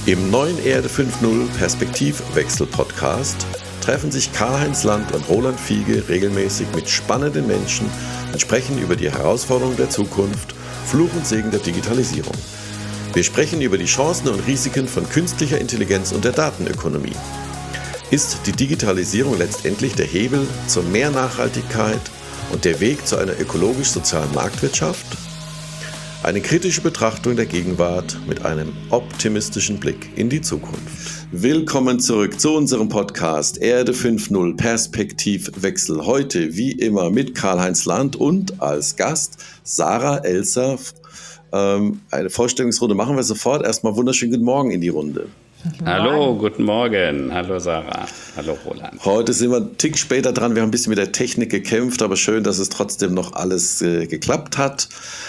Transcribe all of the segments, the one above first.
Im neuen Erde 5.0 Perspektivwechsel-Podcast treffen sich Karl-Heinz Land und Roland Fiege regelmäßig mit spannenden Menschen und sprechen über die Herausforderungen der Zukunft, Fluch und Segen der Digitalisierung. Wir sprechen über die Chancen und Risiken von künstlicher Intelligenz und der Datenökonomie. Ist die Digitalisierung letztendlich der Hebel zu mehr Nachhaltigkeit und der Weg zu einer ökologisch-sozialen Marktwirtschaft? Eine kritische Betrachtung der Gegenwart mit einem optimistischen Blick in die Zukunft. Willkommen zurück zu unserem Podcast Erde 5.0 Perspektivwechsel. Heute wie immer mit Karl-Heinz Land und als Gast Sarah Elser. Eine Vorstellungsrunde machen wir sofort. Erstmal wunderschönen guten Morgen in die Runde. Hallo, guten Morgen. Hallo Sarah. Hallo Roland. Heute sind wir einen Tick später dran. Wir haben ein bisschen mit der Technik gekämpft, aber schön, dass es trotzdem noch alles geklappt hat.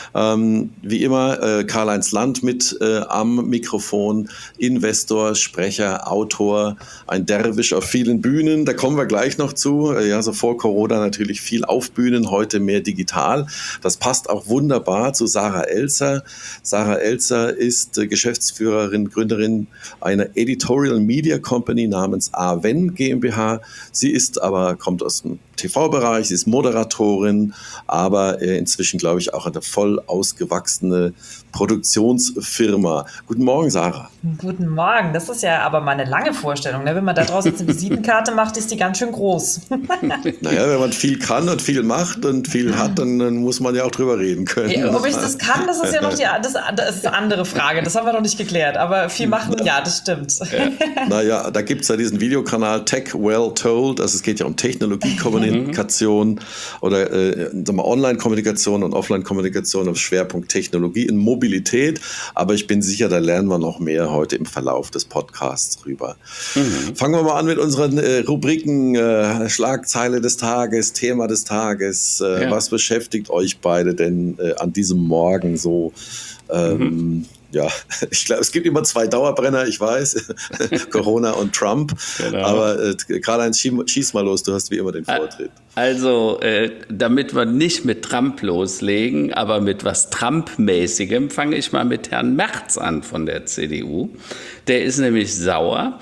Wie immer Karl-Heinz Land mit am Mikrofon, Investor, Sprecher, Autor, ein Derwisch auf vielen Bühnen. Da kommen wir gleich noch zu. Ja, so vor Corona natürlich viel auf Bühnen, heute mehr digital. Das passt auch wunderbar zu Sarah Elser. Sarah Elser ist Geschäftsführerin, Gründerin einer Editorial Media Company namens Aven GmbH. Sie kommt aus dem TV-Bereich, sie ist Moderatorin, aber inzwischen, glaube ich, auch eine voll ausgewachsene Produktionsfirma. Guten Morgen, Sarah. Guten Morgen. Das ist ja aber mal eine lange Vorstellung. Ne? Wenn man da draußen jetzt eine Visitenkarte macht, ist die ganz schön groß. Naja, wenn man viel kann und viel macht und viel hat, dann muss man ja auch drüber reden können. Ja, ob ich das kann, das ist ja noch das ist eine andere Frage. Das haben wir noch nicht geklärt. Aber viel machen, ja, das stimmt. Ja. Naja, da gibt es ja diesen Videokanal Tech Well Told. Also es geht ja um Technologiekommunikation oder Online-Kommunikation und Offline-Kommunikation auf Schwerpunkt Technologie und Mobilität. Aber ich bin sicher, da lernen wir noch mehr heute im Verlauf des Podcasts rüber. Fangen wir mal an mit unseren Rubriken. Schlagzeile des Tages, Thema des Tages. Was beschäftigt euch beide denn an diesem Morgen so? Ja, ich glaube, es gibt immer zwei Dauerbrenner, ich weiß, Corona und Trump. Genau. Aber Karl-Heinz, schieß mal los, du hast wie immer den Vortritt. Also, damit wir nicht mit Trump loslegen, aber mit was Trump-mäßigem, fange ich mal mit Herrn Merz an von der CDU. Der ist nämlich sauer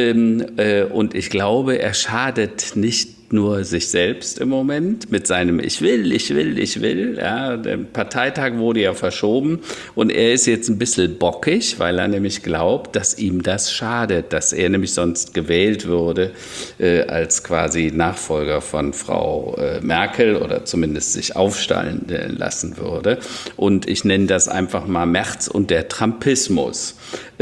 und ich glaube, er schadet nicht nur sich selbst im Moment mit seinem Ich will. Ja, der Parteitag wurde ja verschoben und er ist jetzt ein bisschen bockig, weil er nämlich glaubt, dass ihm das schadet, dass er nämlich sonst gewählt würde als quasi Nachfolger von Frau Merkel oder zumindest sich aufstellen lassen würde. Und ich nenne das einfach mal Merz und der Trumpismus.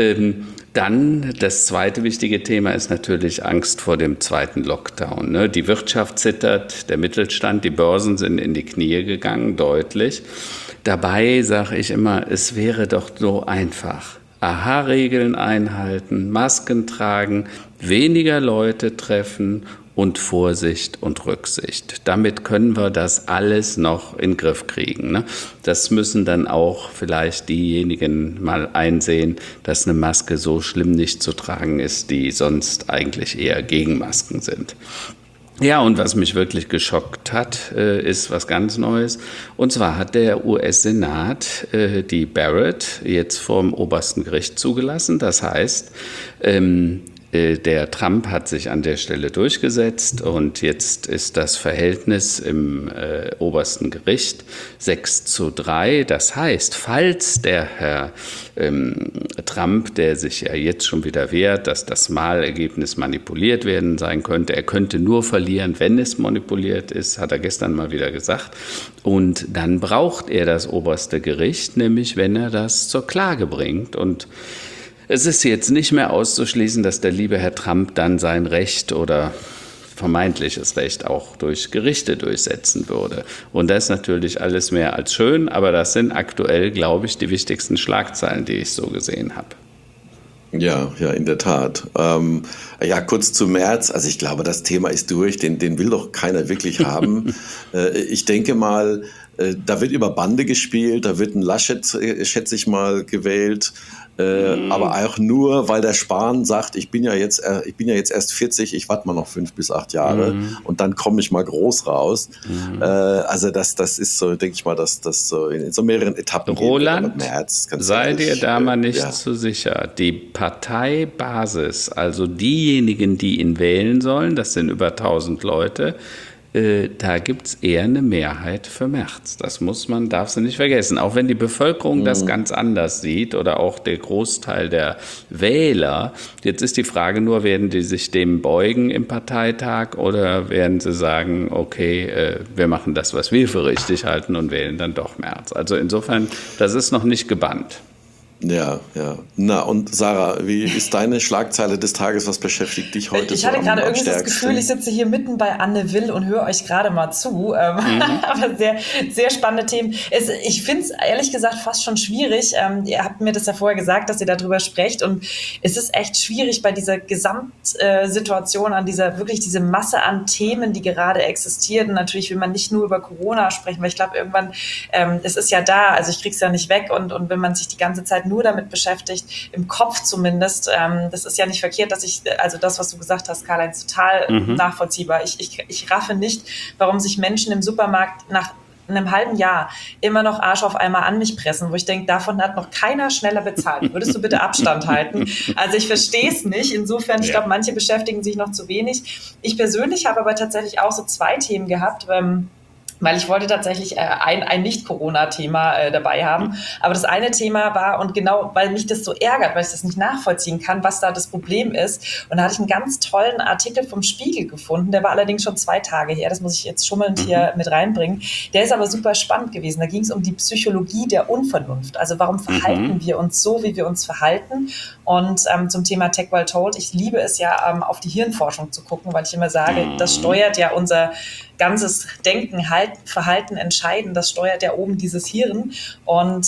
Dann das zweite wichtige Thema ist natürlich Angst vor dem zweiten Lockdown. Ne? Die Wirtschaft zittert, der Mittelstand, die Börsen sind in die Knie gegangen, deutlich. Dabei sage ich immer, es wäre doch so einfach. AHA-Regeln einhalten, Masken tragen, weniger Leute treffen und Vorsicht und Rücksicht. Damit können wir das alles noch in den Griff kriegen. Ne? Das müssen dann auch vielleicht diejenigen mal einsehen, dass eine Maske so schlimm nicht zu tragen ist, die sonst eigentlich eher gegen Masken sind. Ja, und was mich wirklich geschockt hat, ist was ganz Neues. Und zwar hat der US-Senat die Barrett jetzt vom obersten Gericht zugelassen. Das heißt, der Trump hat sich an der Stelle durchgesetzt und jetzt ist das Verhältnis im obersten Gericht 6:3. Das heißt, falls der Herr Trump, der sich ja jetzt schon wieder wehrt, dass das Wahlergebnis manipuliert werden sein könnte, er könnte nur verlieren, wenn es manipuliert ist, hat er gestern mal wieder gesagt. Und dann braucht er das oberste Gericht, nämlich wenn er das zur Klage bringt. Und es ist jetzt nicht mehr auszuschließen, dass der liebe Herr Trump dann sein Recht oder vermeintliches Recht auch durch Gerichte durchsetzen würde. Und das ist natürlich alles mehr als schön, aber das sind aktuell, glaube ich, die wichtigsten Schlagzeilen, die ich so gesehen habe. Ja, in der Tat. Kurz zu Merz. Also ich glaube, das Thema ist durch. Den will doch keiner wirklich haben. Ich denke mal, Da wird über Bande gespielt, da wird ein Laschet, schätze ich mal, gewählt. Aber auch nur, weil der Spahn sagt, ich bin ja jetzt erst 40, ich warte mal noch 5 bis 8 Jahre und dann komme ich mal groß raus. Also das ist so, denke ich mal, dass das so in so mehreren Etappen Roland, geht. März, sei dir da mal nicht zu sicher. Die Parteibasis, also diejenigen, die ihn wählen sollen, das sind über 1000 Leute, da gibt es eher eine Mehrheit für Merz. Das darf sie nicht vergessen. Auch wenn die Bevölkerung das ganz anders sieht oder auch der Großteil der Wähler. Jetzt ist die Frage nur, werden die sich dem beugen im Parteitag oder werden sie sagen, okay, wir machen das, was wir für richtig halten und wählen dann doch Merz. Also insofern, das ist noch nicht gebannt. Ja. Na, und Sarah, wie ist deine Schlagzeile des Tages? Was beschäftigt dich heute? Ich hatte gerade irgendwie das Gefühl, ich sitze hier mitten bei Anne Will und höre euch gerade mal zu. Aber sehr, sehr spannende Themen. Ich finde es ehrlich gesagt fast schon schwierig. Ihr habt mir das ja vorher gesagt, dass ihr darüber sprecht. Und es ist echt schwierig bei dieser Gesamtsituation, an wirklich diese Masse an Themen, die gerade existiert. Und natürlich will man nicht nur über Corona sprechen, weil ich glaube, irgendwann, es ist ja da. Also ich kriege es ja nicht weg. Und wenn man sich die ganze Zeit nur damit beschäftigt, im Kopf zumindest. Das ist ja nicht verkehrt, also das, was du gesagt hast, Karl-Heinz, total nachvollziehbar. Ich raffe nicht, warum sich Menschen im Supermarkt nach einem halben Jahr immer noch Arsch auf einmal an mich pressen, wo ich denke, davon hat noch keiner schneller bezahlt. Würdest du bitte Abstand halten? Also ich verstehe es nicht. Insofern, ich glaube, manche beschäftigen sich noch zu wenig. Ich persönlich habe aber tatsächlich auch so 2 Themen gehabt, weil ich wollte tatsächlich ein Nicht-Corona-Thema dabei haben. Aber das eine Thema war, und genau, weil mich das so ärgert, weil ich das nicht nachvollziehen kann, was da das Problem ist. Und da hatte ich einen ganz tollen Artikel vom Spiegel gefunden, der war allerdings schon 2 Tage her, das muss ich jetzt schummelnd hier mit reinbringen. Der ist aber super spannend gewesen. Da ging es um die Psychologie der Unvernunft. Also warum verhalten wir uns so, wie wir uns verhalten? Und zum Thema Tech Well Told, ich liebe es ja, auf die Hirnforschung zu gucken, weil ich immer sage, das steuert ja unser ganzes Denken, Verhalten, Entscheiden, das steuert ja oben dieses Hirn. Und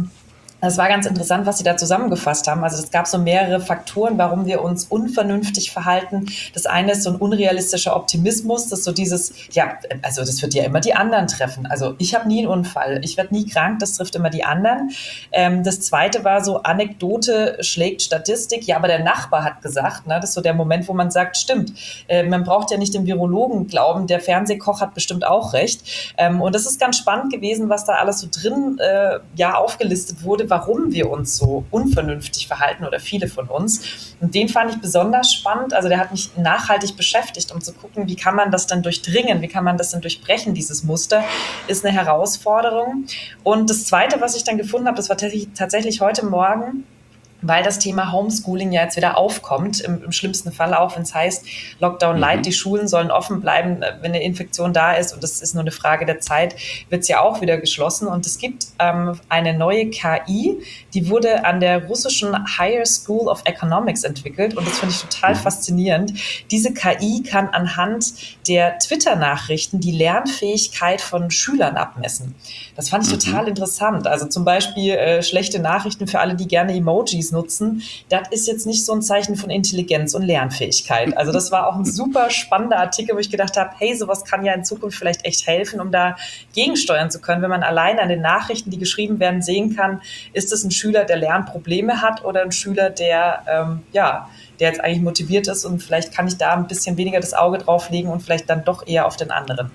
das war ganz interessant, was Sie da zusammengefasst haben. Also es gab so mehrere Faktoren, warum wir uns unvernünftig verhalten. Das eine ist so ein unrealistischer Optimismus, das ist so dieses, also das wird ja immer die anderen treffen. Also ich habe nie einen Unfall, ich werde nie krank, das trifft immer die anderen. Das zweite war so, Anekdote schlägt Statistik. Ja, aber der Nachbar hat gesagt, ne, das ist so der Moment, wo man sagt, stimmt, man braucht ja nicht dem Virologen glauben, der Fernsehkoch hat bestimmt auch recht. Und das ist ganz spannend gewesen, was da alles so drin aufgelistet wurde, warum wir uns so unvernünftig verhalten oder viele von uns. Und den fand ich besonders spannend. Also der hat mich nachhaltig beschäftigt, um zu gucken, wie kann man das denn durchdringen, wie kann man das denn durchbrechen, dieses Muster, ist eine Herausforderung. Und das Zweite, was ich dann gefunden habe, das war tatsächlich heute Morgen, weil das Thema Homeschooling ja jetzt wieder aufkommt, im schlimmsten Fall auch, wenn es heißt, Lockdown Light, die Schulen sollen offen bleiben, wenn eine Infektion da ist und das ist nur eine Frage der Zeit, wird es ja auch wieder geschlossen. Und es gibt eine neue KI, die wurde an der russischen Higher School of Economics entwickelt und das finde ich total faszinierend. Diese KI kann anhand der Twitter-Nachrichten die Lernfähigkeit von Schülern abmessen. Das fand ich total interessant. Also zum Beispiel schlechte Nachrichten für alle, die gerne Emojis nutzen. Das ist jetzt nicht so ein Zeichen von Intelligenz und Lernfähigkeit. Also das war auch ein super spannender Artikel, wo ich gedacht habe, hey, sowas kann ja in Zukunft vielleicht echt helfen, um da gegensteuern zu können, wenn man allein an den Nachrichten, die geschrieben werden, sehen kann, ist es ein Schüler, der Lernprobleme hat oder ein Schüler, der der jetzt eigentlich motiviert ist und vielleicht kann ich da ein bisschen weniger das Auge drauf legen und vielleicht dann doch eher auf den anderen.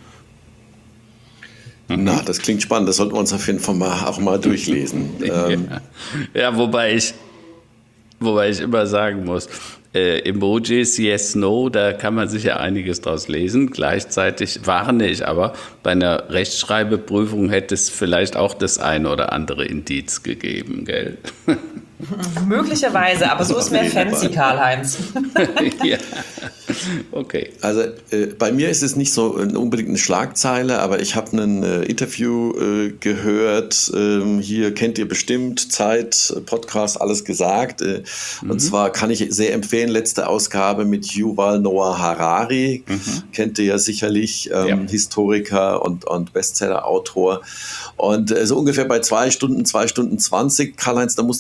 Na, das klingt spannend. Das sollten wir uns auf jeden Fall auch mal durchlesen. Ja, wobei ich immer sagen muss, Emojis, yes, no, da kann man sicher einiges draus lesen. Gleichzeitig warne ich aber, bei einer Rechtschreibeprüfung hätte es vielleicht auch das ein oder andere Indiz gegeben, gell? Möglicherweise, aber so ist mehr fancy, Karl-Heinz. Ja, okay. Also bei mir ist es nicht so unbedingt eine Schlagzeile, aber ich habe ein Interview gehört, hier kennt ihr bestimmt, Zeit, Podcast, alles gesagt. Und zwar kann ich sehr empfehlen, letzte Ausgabe mit Yuval Noah Harari, kennt ihr ja sicherlich, Historiker und Bestseller-Autor. Und so ungefähr bei 2 Stunden 20, Karl-Heinz, da musste ich an dich denken,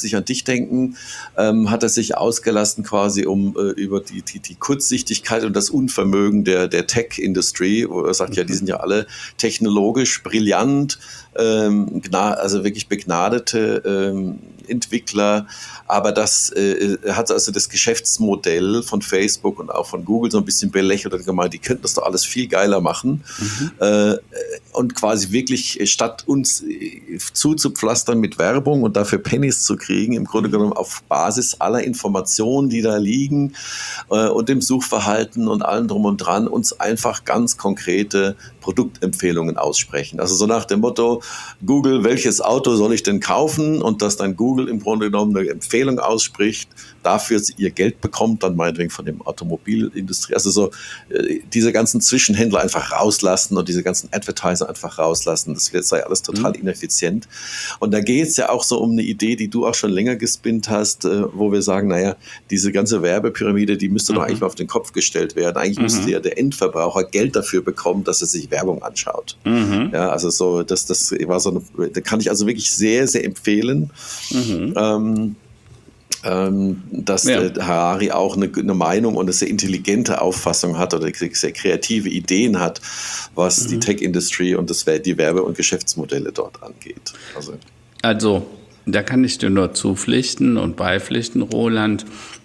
Nachdenken hat er sich ausgelassen quasi über die Kurzsichtigkeit und das Unvermögen der Tech-Industrie, wo er sagt, ja, die sind ja alle technologisch brillant, also wirklich begnadete Entwickler, aber das hat also das Geschäftsmodell von Facebook und auch von Google so ein bisschen belächelt und gemeint, die könnten das doch alles viel geiler machen und quasi wirklich statt uns zuzupflastern mit Werbung und dafür Pennies zu kriegen, im Grunde genommen auf Basis aller Informationen, die da liegen und dem Suchverhalten und allem drum und dran, uns einfach ganz konkrete Produktempfehlungen aussprechen. Also so nach dem Motto, Google, welches Auto soll ich denn kaufen? Und dass dann Google im Grunde genommen eine Empfehlung ausspricht, dafür sie ihr Geld bekommt, dann meinetwegen von dem Automobilindustrie. Also so diese ganzen Zwischenhändler einfach rauslassen und diese ganzen Advertiser einfach rauslassen. Das sei alles total ineffizient. Und da geht es ja auch so um eine Idee, die du auch schon länger gespinnt hast, wo wir sagen, naja, diese ganze Werbepyramide, die müsste doch eigentlich mal auf den Kopf gestellt werden. Eigentlich müsste ja der Endverbraucher Geld dafür bekommen, dass er sich Werbung anschaut. Ja, also so, das war so eine, da kann ich also wirklich sehr, sehr empfehlen. Dass Harari auch eine Meinung und eine sehr intelligente Auffassung hat oder sehr kreative Ideen hat, was die Tech-Industrie und die Werbe- und Geschäftsmodelle dort angeht. Also, da kann ich dir nur zupflichten und beipflichten, Roland.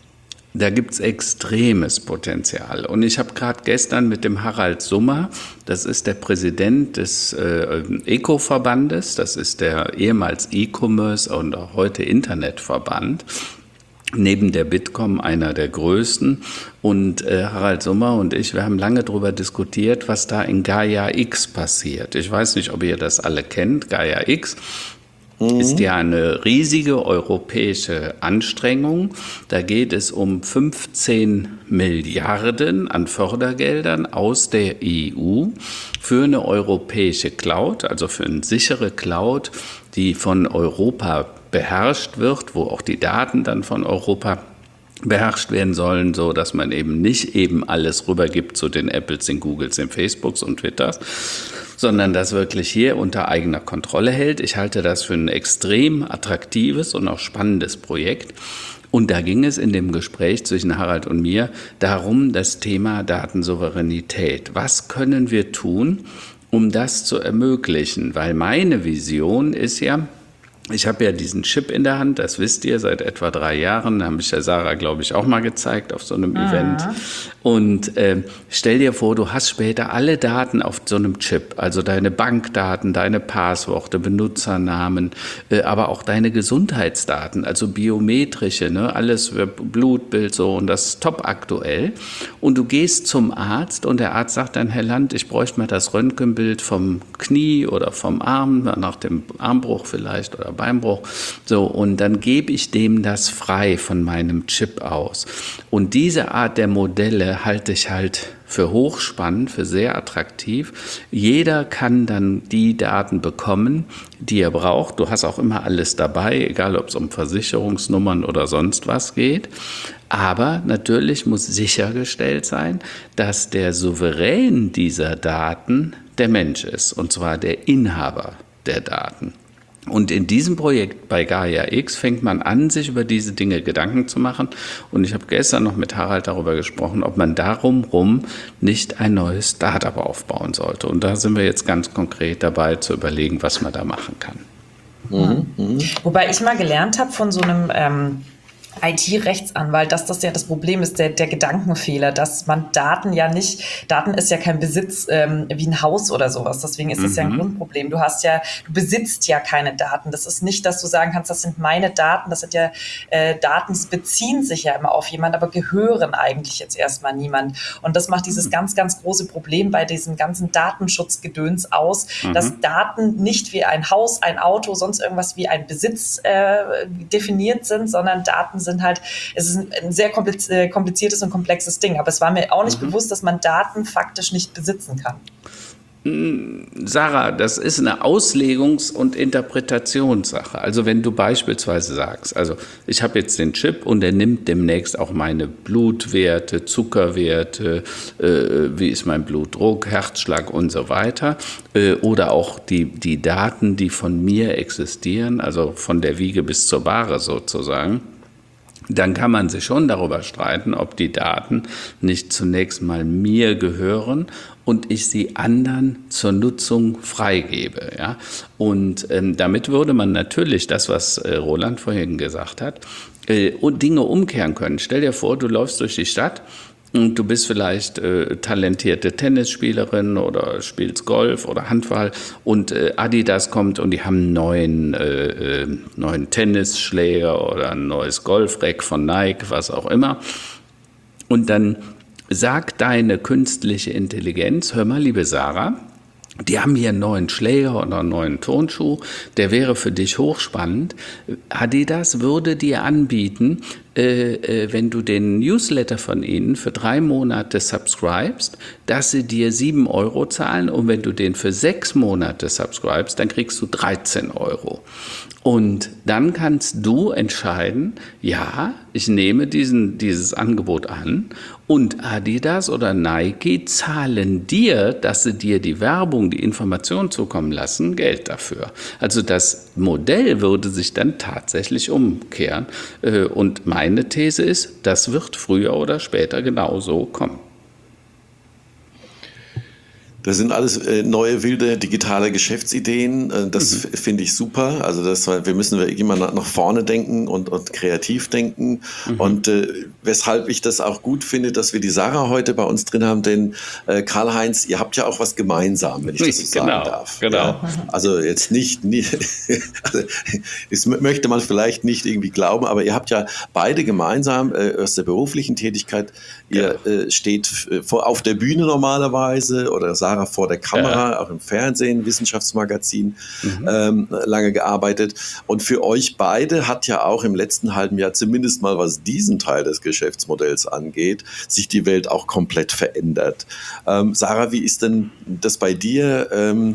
Da gibt es extremes Potenzial. Und ich habe gerade gestern mit dem Harald Summer, das ist der Präsident des ECO-Verbandes, das ist der ehemals E-Commerce und auch heute Internetverband, neben der Bitkom einer der größten. Und Harald Summer und ich, wir haben lange darüber diskutiert, was da in Gaia X passiert. Ich weiß nicht, ob ihr das alle kennt. Gaia X ist ja eine riesige europäische Anstrengung. Da geht es um 15 Milliarden an Fördergeldern aus der EU für eine europäische Cloud, also für eine sichere Cloud, die von Europa beherrscht wird, wo auch die Daten dann von Europa beherrscht werden sollen, so dass man eben nicht eben alles rübergibt zu den Apples, den Googles, den Facebooks und Twitters, sondern das wirklich hier unter eigener Kontrolle hält. Ich halte das für ein extrem attraktives und auch spannendes Projekt. Und da ging es in dem Gespräch zwischen Harald und mir darum, das Thema Datensouveränität. Was können wir tun, um das zu ermöglichen? Weil meine Vision ist ja, ich habe ja diesen Chip in der Hand, das wisst ihr, seit etwa 3 Jahren, habe ich der Sarah, glaube ich, auch mal gezeigt auf so einem Event. Und stell dir vor, du hast später alle Daten auf so einem Chip, also deine Bankdaten, deine Passworte, Benutzernamen, aber auch deine Gesundheitsdaten, also biometrische, ne, alles für Blutbild so und das ist top aktuell. Und du gehst zum Arzt und der Arzt sagt dann, Herr Land, ich bräuchte mal das Röntgenbild vom Knie oder vom Arm, nach dem Armbruch vielleicht oder Beinbruch, so, und dann gebe ich dem das frei von meinem Chip aus. Und diese Art der Modelle halte ich halt für hochspannend, für sehr attraktiv. Jeder kann dann die Daten bekommen, die er braucht. Du hast auch immer alles dabei, egal ob es um Versicherungsnummern oder sonst was geht. Aber natürlich muss sichergestellt sein, dass der Souverän dieser Daten der Mensch ist, und zwar der Inhaber der Daten. Und in diesem Projekt bei Gaia X fängt man an, sich über diese Dinge Gedanken zu machen. Und ich habe gestern noch mit Harald darüber gesprochen, ob man darum rum nicht ein neues Startup aufbauen sollte. Und da sind wir jetzt ganz konkret dabei zu überlegen, was man da machen kann. Wobei ich mal gelernt habe von so einem IT-Rechtsanwalt, dass das ja das Problem ist, der Gedankenfehler, dass man Daten ist ja kein Besitz wie ein Haus oder sowas, deswegen ist das ja ein Grundproblem. Du besitzt ja keine Daten. Das ist nicht, dass du sagen kannst, das sind meine Daten, das sind ja Daten, die beziehen sich ja immer auf jemanden, aber gehören eigentlich jetzt erstmal niemand. Und das macht dieses ganz, ganz große Problem bei diesem ganzen Datenschutzgedöns aus, dass Daten nicht wie ein Haus, ein Auto, sonst irgendwas wie ein Besitz definiert sind, sondern Daten sind halt, es ist ein sehr kompliziertes und komplexes Ding, aber es war mir auch nicht bewusst, dass man Daten faktisch nicht besitzen kann. Sarah, das ist eine Auslegungs- und Interpretationssache. Also wenn du beispielsweise sagst, also ich habe jetzt den Chip und der nimmt demnächst auch meine Blutwerte, Zuckerwerte, wie ist mein Blutdruck, Herzschlag und so weiter, oder auch die Daten, die von mir existieren, also von der Wiege bis zur Bahre sozusagen, dann kann man sich schon darüber streiten, ob die Daten nicht zunächst mal mir gehören und ich sie anderen zur Nutzung freigebe. Ja? Und damit würde man natürlich das, was Roland vorhin gesagt hat, Dinge umkehren können. Stell dir vor, du läufst durch die Stadt und du bist vielleicht talentierte Tennisspielerin oder spielst Golf oder Handball und Adidas kommt und die haben einen neuen Tennisschläger oder ein neues Golfrack von Nike, was auch immer. Und dann sagt deine künstliche Intelligenz, hör mal, liebe Sarah, die haben hier einen neuen Schläger oder einen neuen Turnschuh, der wäre für dich hochspannend. Adidas würde dir anbieten, wenn du den Newsletter von ihnen für 3 Monate subscribest, dass sie dir 7 € zahlen und wenn du den für 6 Monate subscribest, dann kriegst du 13 €. Und dann kannst du entscheiden, ja, ich nehme dieses Angebot an und Adidas oder Nike zahlen dir, dass sie dir die Werbung, die Information zukommen lassen, Geld dafür. Also das Modell würde sich dann tatsächlich umkehren. Und meine These ist, das wird früher oder später genauso kommen. Das sind alles neue, wilde, digitale Geschäftsideen. Das finde ich super. Also wir müssen immer nach vorne denken und kreativ denken. Und weshalb ich das auch gut finde, dass wir die Sarah heute bei uns drin haben, denn Karl-Heinz, ihr habt ja auch was gemeinsam, wenn ich das so sagen darf. Genau. Ja? Also jetzt nicht also, das möchte man vielleicht nicht irgendwie glauben, aber ihr habt ja beide gemeinsam aus der beruflichen Tätigkeit, ihr steht auf der Bühne normalerweise oder Sarah vor der Kamera, auch im Fernsehen, Wissenschaftsmagazin, lange gearbeitet. Und für euch beide hat ja auch im letzten halben Jahr, zumindest mal was diesen Teil des Geschäftsmodells angeht, sich die Welt auch komplett verändert. Sarah, wie ist denn das bei dir?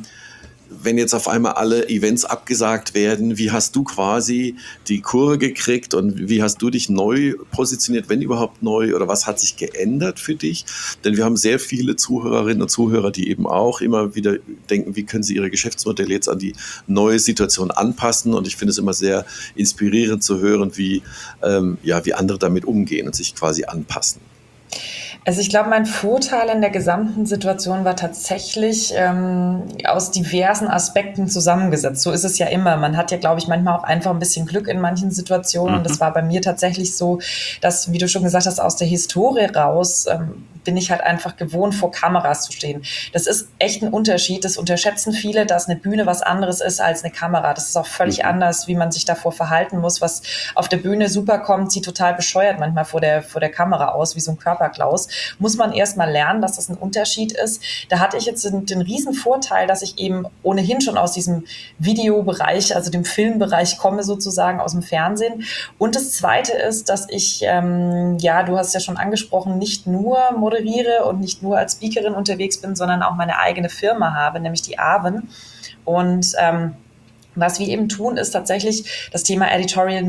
Wenn jetzt auf einmal alle Events abgesagt werden, wie hast du quasi die Kurve gekriegt und wie hast du dich neu positioniert, wenn überhaupt neu, oder was hat sich geändert für dich? Denn wir haben sehr viele Zuhörerinnen und Zuhörer, die eben auch immer wieder denken, wie können sie ihre Geschäftsmodelle jetzt an die neue Situation anpassen, und ich finde es immer sehr inspirierend zu hören, wie andere damit umgehen und sich quasi anpassen. Also ich glaube, mein Vorteil in der gesamten Situation war tatsächlich aus diversen Aspekten zusammengesetzt. So ist es ja immer. Man hat ja, glaube ich, manchmal auch einfach ein bisschen Glück in manchen Situationen. Und das war bei mir tatsächlich so, dass, wie du schon gesagt hast, aus der Historie raus bin ich halt einfach gewohnt, vor Kameras zu stehen. Das ist echt ein Unterschied. Das unterschätzen viele, dass eine Bühne was anderes ist als eine Kamera. Das ist auch völlig anders, wie man sich davor verhalten muss. Was auf der Bühne super kommt, sieht total bescheuert manchmal vor der Kamera aus, wie so ein Körperklaus. Muss man erst mal lernen, dass das ein Unterschied ist. Da hatte ich jetzt den riesen Vorteil, dass ich eben ohnehin schon aus diesem Videobereich, also dem Filmbereich komme sozusagen, aus dem Fernsehen. Und das Zweite ist, dass ich, du hast es ja schon angesprochen, nicht nur moderiere und nicht nur als Speakerin unterwegs bin, sondern auch meine eigene Firma habe, nämlich die Aven. Und was wir eben tun, ist tatsächlich das Thema Editorial,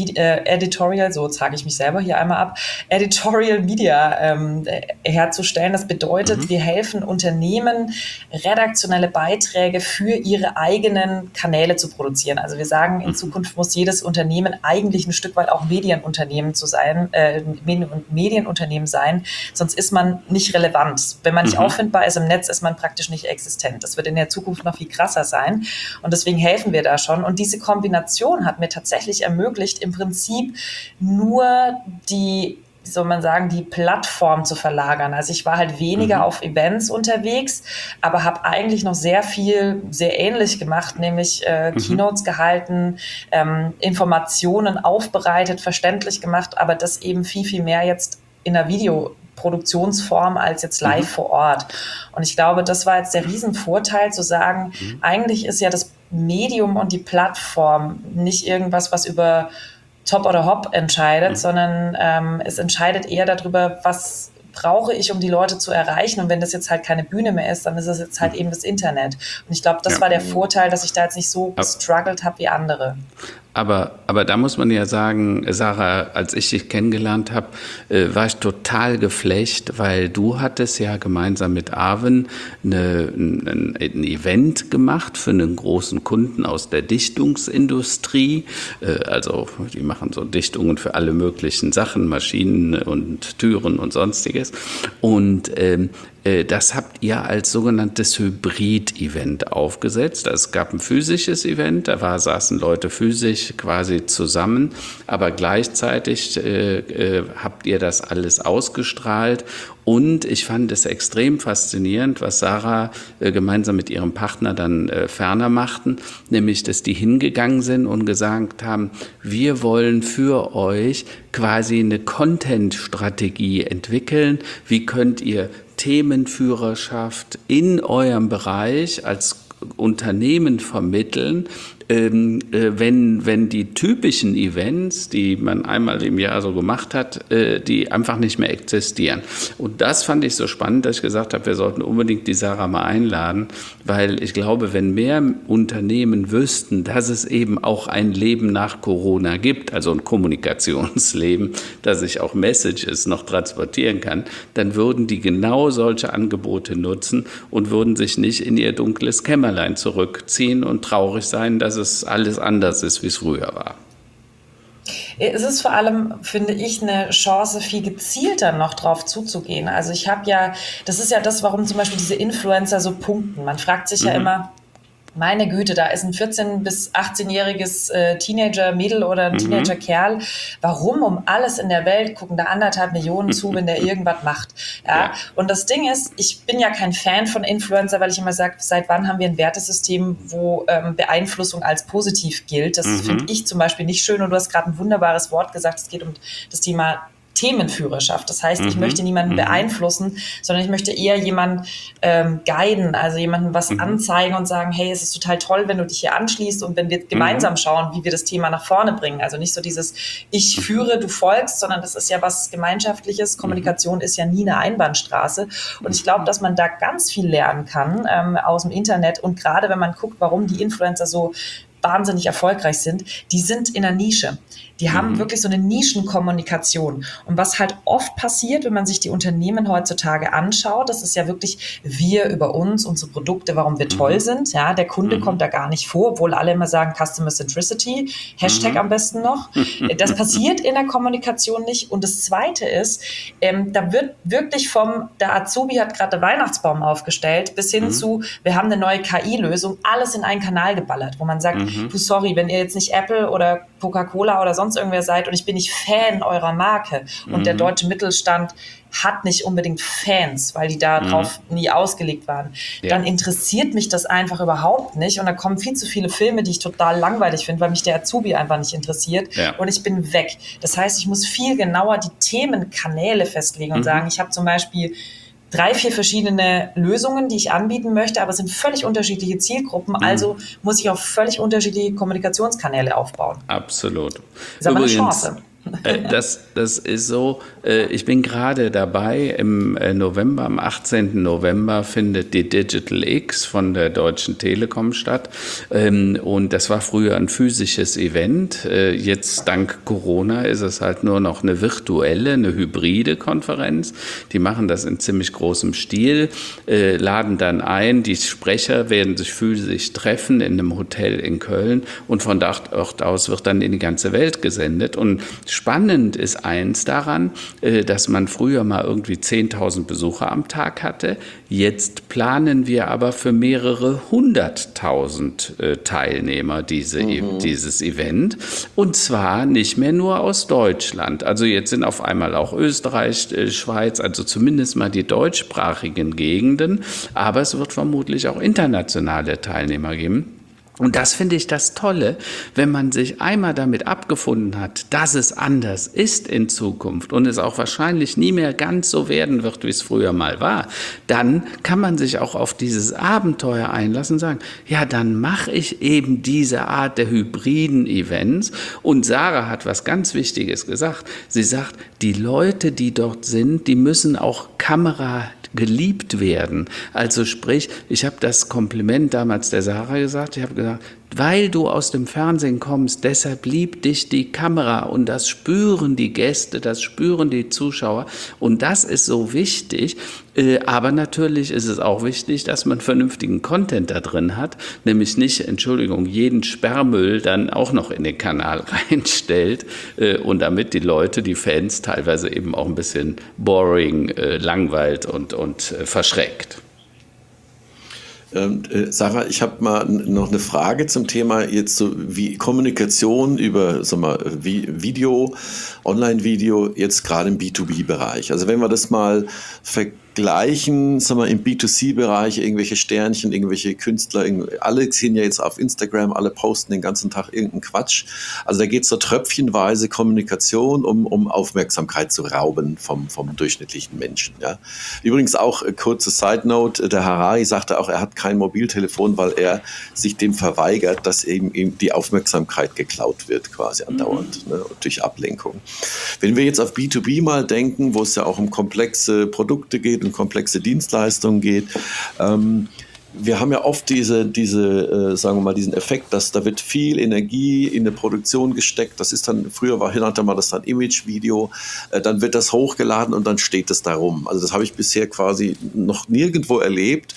so zeige ich mich selber hier einmal ab, Editorial Media herzustellen. Das bedeutet, wir helfen Unternehmen, redaktionelle Beiträge für ihre eigenen Kanäle zu produzieren. Also wir sagen, in Zukunft muss jedes Unternehmen eigentlich ein Stück weit auch Medienunternehmen sein, sonst ist man nicht relevant. Wenn man nicht auffindbar ist im Netz, ist man praktisch nicht existent. Das wird in der Zukunft noch viel krasser sein, und deswegen helfen wir da schon. Und diese Kombination hat mir tatsächlich ermöglicht, im Prinzip nur die Plattform zu verlagern. Also ich war halt weniger auf Events unterwegs, aber habe eigentlich noch sehr viel, sehr ähnlich gemacht, nämlich Keynotes gehalten, Informationen aufbereitet, verständlich gemacht, aber das eben viel, viel mehr jetzt in der Videoproduktionsform als jetzt live vor Ort. Und ich glaube, das war jetzt der Riesenvorteil, zu sagen, eigentlich ist ja das Medium und die Plattform nicht irgendwas, was über Top oder Hop entscheidet, sondern es entscheidet eher darüber, was brauche ich, um die Leute zu erreichen. Und wenn das jetzt halt keine Bühne mehr ist, dann ist es jetzt halt eben das Internet. Und ich glaube, das war der Vorteil, dass ich da jetzt nicht so gestruggelt habe wie andere. Aber da muss man ja sagen, Sarah, als ich dich kennengelernt habe, war ich total geflasht, weil du hattest ja gemeinsam mit Arwen ein Event gemacht für einen großen Kunden aus der Dichtungsindustrie. Also die machen so Dichtungen für alle möglichen Sachen, Maschinen und Türen und Sonstiges. Und das habt ihr als sogenanntes Hybrid-Event aufgesetzt. Es gab ein physisches Event, saßen Leute physisch quasi zusammen, aber gleichzeitig habt ihr das alles ausgestrahlt. Und ich fand es extrem faszinierend, was Sarah gemeinsam mit ihrem Partner dann ferner machten, nämlich, dass die hingegangen sind und gesagt haben, wir wollen für euch quasi eine Content-Strategie entwickeln. Wie könnt ihr Themenführerschaft in eurem Bereich als Unternehmen vermitteln, wenn die typischen Events, die man einmal im Jahr so gemacht hat, die einfach nicht mehr existieren. Und das fand ich so spannend, dass ich gesagt habe, wir sollten unbedingt die Sarah mal einladen, weil ich glaube, wenn mehr Unternehmen wüssten, dass es eben auch ein Leben nach Corona gibt, also ein Kommunikationsleben, dass ich auch Messages noch transportieren kann, dann würden die genau solche Angebote nutzen und würden sich nicht in ihr dunkles Kämmerlein zurückziehen und traurig sein, dass es alles anders ist, wie es früher war. Es ist vor allem, finde ich, eine Chance, viel gezielter noch drauf zuzugehen. Also ich habe ja, das ist ja das, warum zum Beispiel diese Influencer so punkten. Man fragt sich ja immer, meine Güte, da ist ein 14- bis 18-jähriges Teenager-Mädel oder ein Teenager-Kerl. Warum um alles in der Welt gucken da 1,5 Millionen zu, wenn der irgendwas macht? Ja? Und das Ding ist, ich bin ja kein Fan von Influencer, weil ich immer sage, seit wann haben wir ein Wertesystem, wo Beeinflussung als positiv gilt? Das finde ich zum Beispiel nicht schön. Und du hast gerade ein wunderbares Wort gesagt, es geht um das Thema Themenführerschaft. Das heißt, ich möchte niemanden beeinflussen, sondern ich möchte eher jemanden guiden, also jemanden was anzeigen und sagen, hey, es ist total toll, wenn du dich hier anschließt und wenn wir gemeinsam schauen, wie wir das Thema nach vorne bringen. Also nicht so dieses ich führe, du folgst, sondern das ist ja was Gemeinschaftliches. Kommunikation ist ja nie eine Einbahnstraße. Und ich glaube, dass man da ganz viel lernen kann aus dem Internet. Und gerade wenn man guckt, warum die Influencer so wahnsinnig erfolgreich sind, die sind in der Nische. Die haben wirklich so eine Nischenkommunikation. Und was halt oft passiert, wenn man sich die Unternehmen heutzutage anschaut, das ist ja wirklich wir über uns, unsere Produkte, warum wir toll sind. Ja, der Kunde kommt da gar nicht vor, obwohl alle immer sagen Customer Centricity, Hashtag am besten noch. Das passiert in der Kommunikation nicht. Und das Zweite ist, da wird wirklich der Azubi hat gerade den Weihnachtsbaum aufgestellt, bis hin zu, wir haben eine neue KI-Lösung, alles in einen Kanal geballert, wo man sagt, du, sorry, wenn ihr jetzt nicht Apple oder Coca-Cola oder sonst irgendwer seid und ich bin nicht Fan eurer Marke und der deutsche Mittelstand hat nicht unbedingt Fans, weil die darauf nie ausgelegt waren, dann interessiert mich das einfach überhaupt nicht und da kommen viel zu viele Filme, die ich total langweilig finde, weil mich der Azubi einfach nicht interessiert und ich bin weg. Das heißt, ich muss viel genauer die Themenkanäle festlegen und sagen, ich habe zum Beispiel 3, 4 verschiedene Lösungen, die ich anbieten möchte, aber es sind völlig unterschiedliche Zielgruppen, also muss ich auf völlig unterschiedliche Kommunikationskanäle aufbauen. Absolut. Das ist aber eine Chance. Das ist so, ich bin gerade dabei, im November, am 18. November findet die Digital X von der Deutschen Telekom statt und das war früher ein physisches Event, jetzt dank Corona ist es halt nur noch eine virtuelle, eine hybride Konferenz, die machen das in ziemlich großem Stil, laden dann ein, die Sprecher werden sich physisch treffen in einem Hotel in Köln und von dort aus wird dann in die ganze Welt gesendet und spannend ist eins daran, dass man früher mal irgendwie 10.000 Besucher am Tag hatte. Jetzt planen wir aber für mehrere 100.000 Teilnehmer dieses Event. Und zwar nicht mehr nur aus Deutschland. Also jetzt sind auf einmal auch Österreich, Schweiz, also zumindest mal die deutschsprachigen Gegenden. Aber es wird vermutlich auch internationale Teilnehmer geben. Und das finde ich das Tolle, wenn man sich einmal damit abgefunden hat, dass es anders ist in Zukunft und es auch wahrscheinlich nie mehr ganz so werden wird, wie es früher mal war, dann kann man sich auch auf dieses Abenteuer einlassen und sagen, ja, dann mache ich eben diese Art der hybriden Events. Und Sarah hat was ganz Wichtiges gesagt. Sie sagt, die Leute, die dort sind, die müssen auch Kamera geliebt werden. Also sprich, ich habe das Kompliment damals der Sarah gesagt, ich habe gesagt, weil du aus dem Fernsehen kommst, deshalb liebt dich die Kamera und das spüren die Gäste, das spüren die Zuschauer und das ist so wichtig, aber natürlich ist es auch wichtig, dass man vernünftigen Content da drin hat, nämlich nicht, Entschuldigung, jeden Sperrmüll dann auch noch in den Kanal reinstellt und damit die Leute, die Fans teilweise eben auch ein bisschen boring, langweilt und verschreckt. Sarah, ich habe mal noch eine Frage zum Thema jetzt so wie Kommunikation über Video, Online-Video, jetzt gerade im B2B-Bereich. Also wenn wir das mal vergleichen, im B2C-Bereich, irgendwelche Sternchen, irgendwelche Künstler, alle sind ja jetzt auf Instagram, alle posten den ganzen Tag irgendeinen Quatsch. Also da geht es so tröpfchenweise Kommunikation, um Aufmerksamkeit zu rauben vom durchschnittlichen Menschen. Ja. Übrigens auch kurze Side-Note, der Harari sagte auch, er hat kein Mobiltelefon, weil er sich dem verweigert, dass ihm die Aufmerksamkeit geklaut wird, quasi andauernd, durch Ablenkung. Wenn wir jetzt auf B2B mal denken, wo es ja auch um komplexe Produkte geht und komplexe Dienstleistungen geht, wir haben ja oft sagen wir mal, diesen Effekt, dass da wird viel Energie in eine Produktion gesteckt. Das ist dann, früher nannte man das dann Image-Video, dann wird das hochgeladen und dann steht es da rum. Also das habe ich bisher quasi noch nirgendwo erlebt,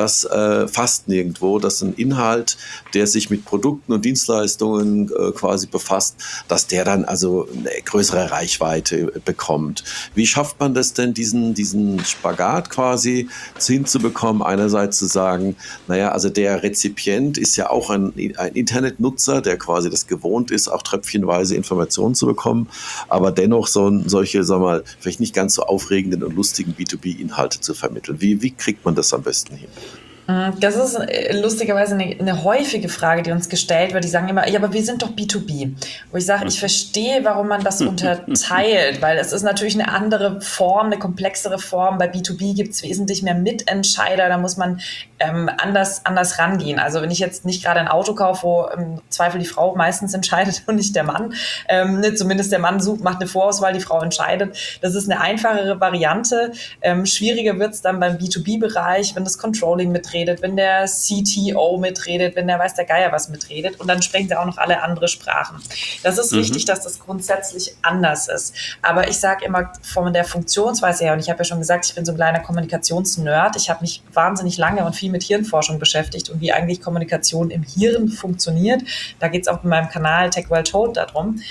fast nirgendwo, dass ein Inhalt, der sich mit Produkten und Dienstleistungen quasi befasst, dass der dann also eine größere Reichweite bekommt. Wie schafft man das denn, diesen Spagat quasi hinzubekommen, einerseits zu sagen, naja, also der Rezipient ist ja auch ein Internetnutzer, der quasi das gewohnt ist, auch tröpfchenweise Informationen zu bekommen, aber dennoch solche, sagen wir mal, vielleicht nicht ganz so aufregenden und lustigen B2B-Inhalte zu vermitteln. Wie kriegt man das am besten hin? Das ist lustigerweise eine häufige Frage, die uns gestellt wird. Die sagen immer, ja, aber wir sind doch B2B. Wo ich sage, ich verstehe, warum man das unterteilt, weil es ist natürlich eine andere Form, eine komplexere Form. Bei B2B gibt es wesentlich mehr Mitentscheider, da muss man anders rangehen. Also wenn ich jetzt nicht gerade ein Auto kaufe, wo im Zweifel die Frau meistens entscheidet und nicht der Mann, zumindest der Mann macht eine Vorauswahl, die Frau entscheidet. Das ist eine einfachere Variante. Schwieriger wird es dann beim B2B-Bereich, wenn das Controlling mitredet, wenn der CTO mitredet, wenn der weiß der Geier was mitredet und dann sprechen sie auch noch alle andere Sprachen. Das ist wichtig, dass das grundsätzlich anders ist. Aber ich sage immer von der Funktionsweise her, und ich habe ja schon gesagt, ich bin so ein kleiner Kommunikationsnerd, ich habe mich wahnsinnig lange und viel mit Hirnforschung beschäftigt und wie eigentlich Kommunikation im Hirn funktioniert. Da geht es auch in meinem Kanal Tech Well Told darum.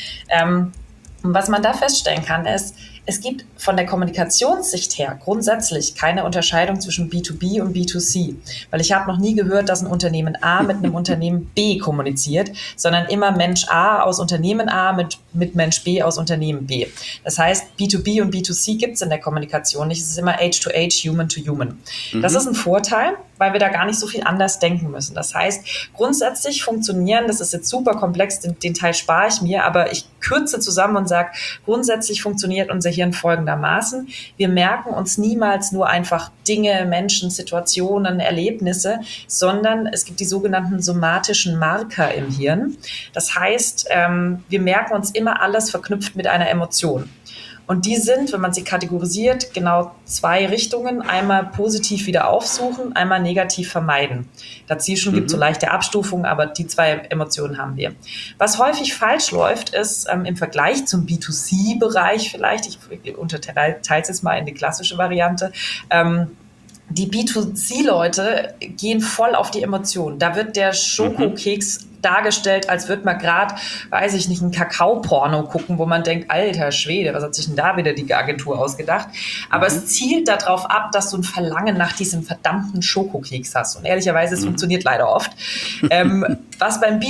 Und was man da feststellen kann, ist, es gibt von der Kommunikationssicht her grundsätzlich keine Unterscheidung zwischen B2B und B2C, weil ich habe noch nie gehört, dass ein Unternehmen A mit einem Unternehmen B kommuniziert, sondern immer Mensch A aus Unternehmen A mit Mensch B aus Unternehmen B. Das heißt, B2B und B2C gibt es in der Kommunikation nicht. Es ist immer Age to Age, Human to Human. Das ist ein Vorteil, weil wir da gar nicht so viel anders denken müssen. Das heißt, grundsätzlich funktionieren, das ist jetzt super komplex, den Teil spare ich mir, aber ich kürze zusammen und sage, grundsätzlich funktioniert unser Hirn folgendermaßen. Wir merken uns niemals nur einfach Dinge, Menschen, Situationen, Erlebnisse, sondern es gibt die sogenannten somatischen Marker im Hirn. Das heißt, wir merken uns immer alles verknüpft mit einer Emotion. Und die sind, wenn man sie kategorisiert, genau zwei Richtungen. Einmal positiv wieder aufsuchen, einmal negativ vermeiden. Dazwischen gibt es so leichte Abstufungen, aber die zwei Emotionen haben wir. Was häufig falsch läuft, ist im Vergleich zum B2C-Bereich vielleicht, ich unterteile es jetzt mal in die klassische Variante, die B2C-Leute gehen voll auf die Emotionen. Da wird der Schokokeks dargestellt, als würde man gerade, weiß ich nicht, ein Kakao-Porno gucken, wo man denkt, alter Schwede, was hat sich denn da wieder die Agentur ausgedacht? Aber es zielt darauf ab, dass du ein Verlangen nach diesem verdammten Schokokeks hast. Und ehrlicherweise, es funktioniert leider oft. Was beim